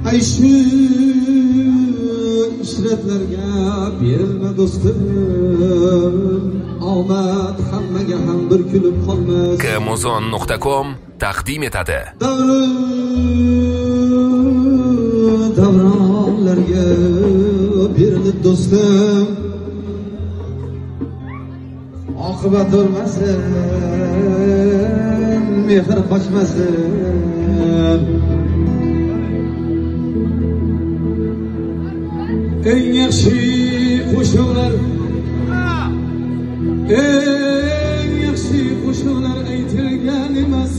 Ay şu işretlerge berilme dostum, omad hammaga ham bir kulib qolmas. Kmozon.com taqdim etadi. Davronlarga berilib dostum, oqibat bo'lmasin, mehr qochmasin. Eng yaxshi qo'shiqlar, eng yaxshi qo'shiqlar aytilgan emas.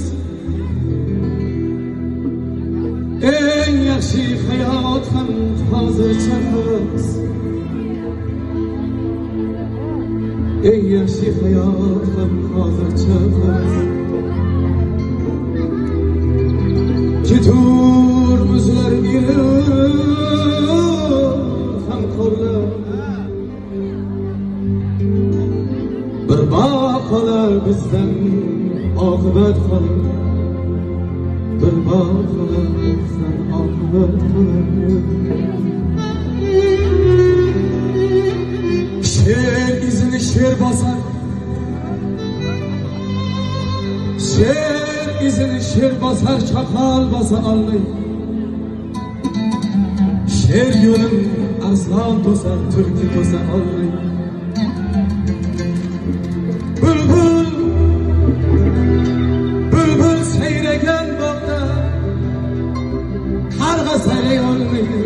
Eng yaxshi hayot ham hozircha emas. Eng yaxshi hayot ham hozircha emas. Ketur muzlar ham qorlar, bir boqalar bizdan oqibat qolar. Bir boqalar bizdan oqibat qolar. Sher izini sher bosar, sher izini sher bosar, chaqal bosa olmaydi. Sher yo'lin arslon to'sar, tulki to'sa olmaydi. Bulbul, bulbul sayragan bog'da qarg'a sayray olmaydi.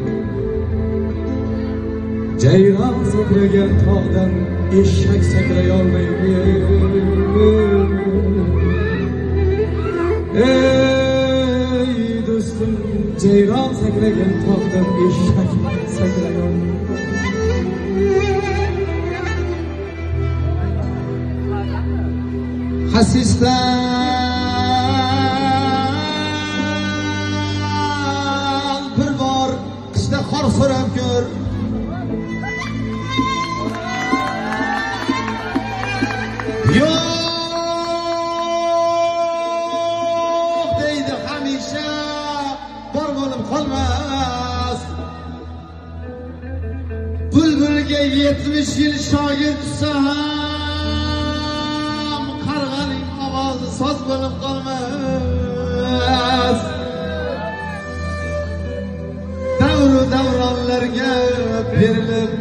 Jayron sakragan tog'dan eshak sakray olmaydi. Ey do'stim, jayron sakragan tog'dan eshak sakray olmaydi. Hasisdan bir bor qishda qor so'rab ko'r. Yo'q deydi hamisha, bor bo'lib qolmas. Bulbulga 70 yil shogird tutsa ham qarg'aning ovozi soz bo'lib qolmas. Davru davronlarga berilib,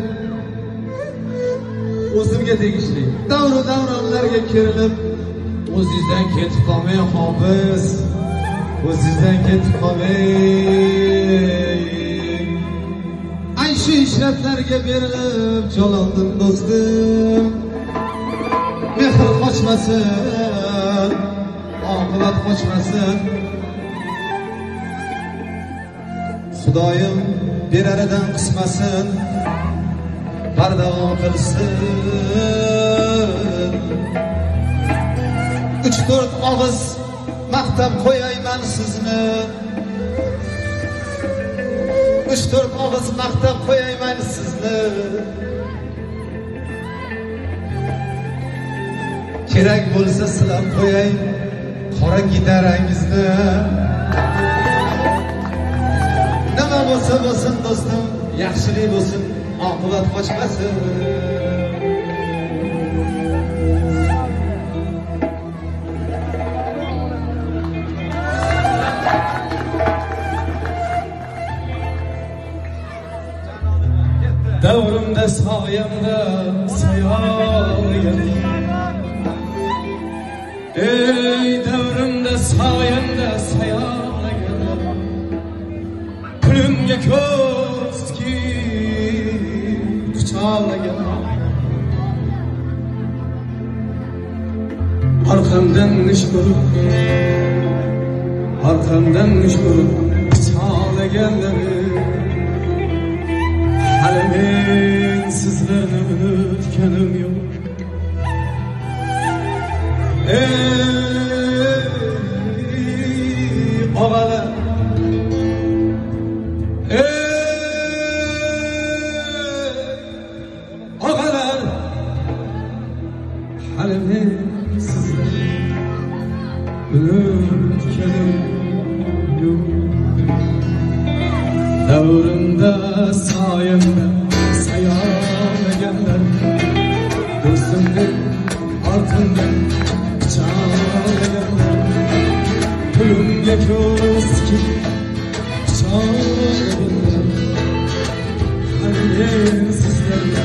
o'zimga tegishli davru davronlarga kerilib, o'zingizdan ketib qolmang hofiz, o'zingizdan ketib qolmang. Ay shu ishratlarga berilib jo'landim do'stim, mehr qochmasin, oqibat qochmasin. Xudoyim beraridan qismasin, bardavom qilsin. 3-4 og'iz maqtab qo'yayman sizni, 3-4 og'iz maqtab qo'yayman sizni. Kerak bo'lsa silab qo'yay qora gidarangizni. Nima bo'lsa bo'lsin do'stim, yaxshilik bo'lsin, oqibat qochmasin. Davrimda soyamda sayoyam, ey davrimda soyamda sayoyam, pulimga ko'z tikib quchoqlagan, arqamdan ish ko'rib, arqamdan ish ko'rib quchoqlaganlari, hali men sizlarni unutganim yo'q. Ey og'alar, og'alar, hali men sizlarni unutganim yo'q. davrimda soyimda sayolaganlar do'stimdek ortimdan chalaganlar pulimga ko'z tikib chalaganlar men sizlarga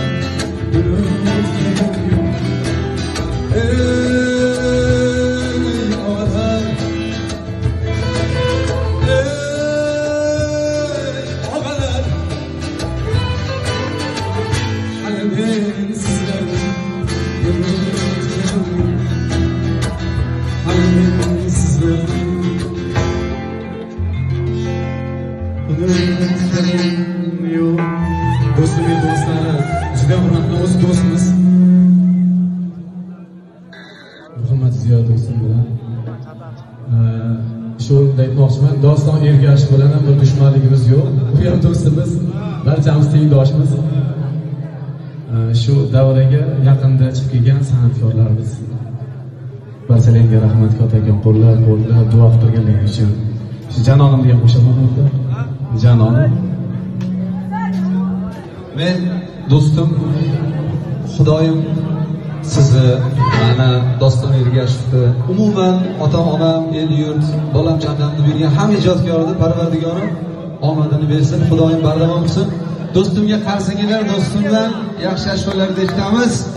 do'stimning do'stlari juda hurmatli o'z do'stimiz Muhammad Ziyo do'stim bilan shunda aytmoqchiman, Doston Ergashev bilan ham bir dushmanligimiz yo'q. U ham do'stimiz, barchamiz tengdoshmiz. Shu davraga yaqinda chiqib kelgan san'atkorlarimiz. Barchalarga rahmat, kattakon qo'llab duo qilganligi uchun. Shu janonim degan qo'shaman o'rta. Janonim. Men do'stim, Xudoyim sizni, mana Doston Ergashevni, umuman ota-onam, el-yurt, bolam jannatni bergan hamma ijodkorni Parvardigorim omadini bersin, Xudoyim bardavom qilsin. Do'stimga qarshi kelar, do'stimdan yaxshi ashulalarni eshitamiz.